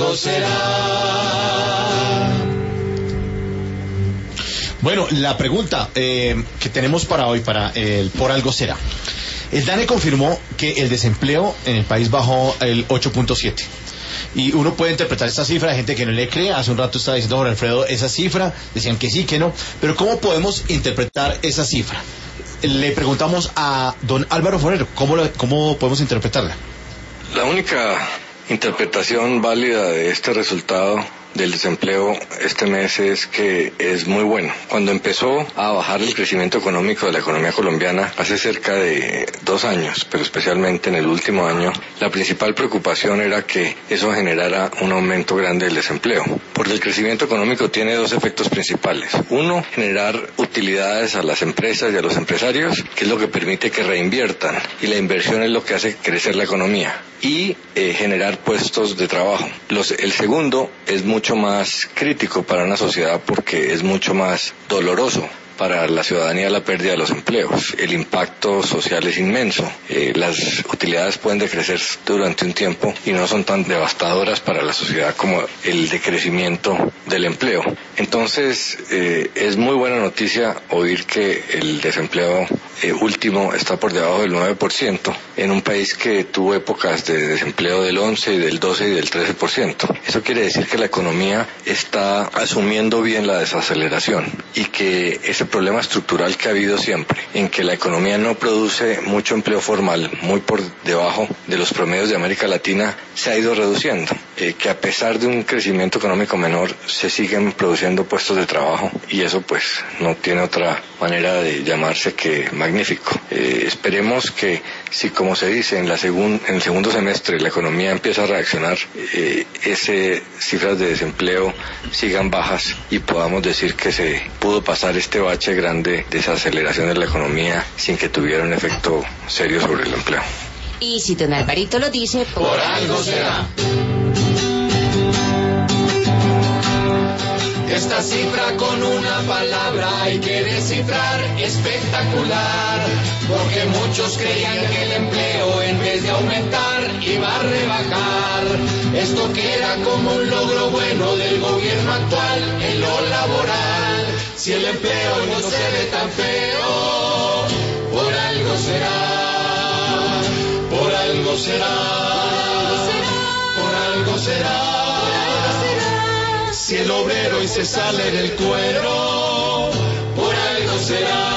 algo será. Bueno, la pregunta que tenemos para hoy, para el Por Algo Será. El DANE confirmó que el desempleo en el país bajó el 8.7. Y uno puede interpretar esta cifra, hay gente que no le cree. Hace un rato estaba diciendo Jorge Alfredo esa cifra, decían que sí, que no. Pero ¿cómo podemos interpretar esa cifra? Le preguntamos a don Álvaro Forero, ¿cómo podemos interpretarla? La única interpretación válida de este resultado del desempleo este mes es que es muy bueno. Cuando empezó a bajar el crecimiento económico de la economía colombiana hace cerca de 2 años, pero especialmente en el último año, la principal preocupación era que eso generara un aumento grande del desempleo, porque el crecimiento económico tiene 2 efectos principales. Uno, generar utilidades a las empresas y a los empresarios, que es lo que permite que reinviertan, y la inversión es lo que hace crecer la economía, y generar puestos de trabajo. El segundo es mucho más crítico para una sociedad porque es mucho más doloroso para la ciudadanía la pérdida de los empleos. El impacto social es inmenso. Las utilidades pueden decrecer durante un tiempo y no son tan devastadoras para la sociedad como el decrecimiento del empleo. Entonces, es muy buena noticia oír que el desempleo último está por debajo del 9%, en un país que tuvo épocas de desempleo del 11, del 12 y del 13%. Eso quiere decir que la economía está asumiendo bien la desaceleración y que ese problema estructural que ha habido siempre, en que la economía no produce mucho empleo formal, muy por debajo de los promedios de América Latina, se ha ido reduciendo, que a pesar de un crecimiento económico menor, se siguen produciendo puestos de trabajo, y eso pues no tiene otra manera de llamarse que magnífico. Esperemos que, si como se dice en el segundo semestre la economía empieza a reaccionar, esas cifras de desempleo sigan bajas y podamos decir que se pudo pasar este bache grande de esa aceleración de la economía sin que tuviera un efecto serio sobre el empleo. Y si don Alvarito lo dice, por algo será. Esta cifra con una palabra hay que descifrar, espectacular, porque muchos creían que el empleo en vez de aumentar iba a rebajar. Esto queda como un logro bueno del gobierno actual en lo laboral. Si el empleo no se ve tan feo, por algo será, por algo será, por algo será. Si el obrero y se sale del cuero, por algo será.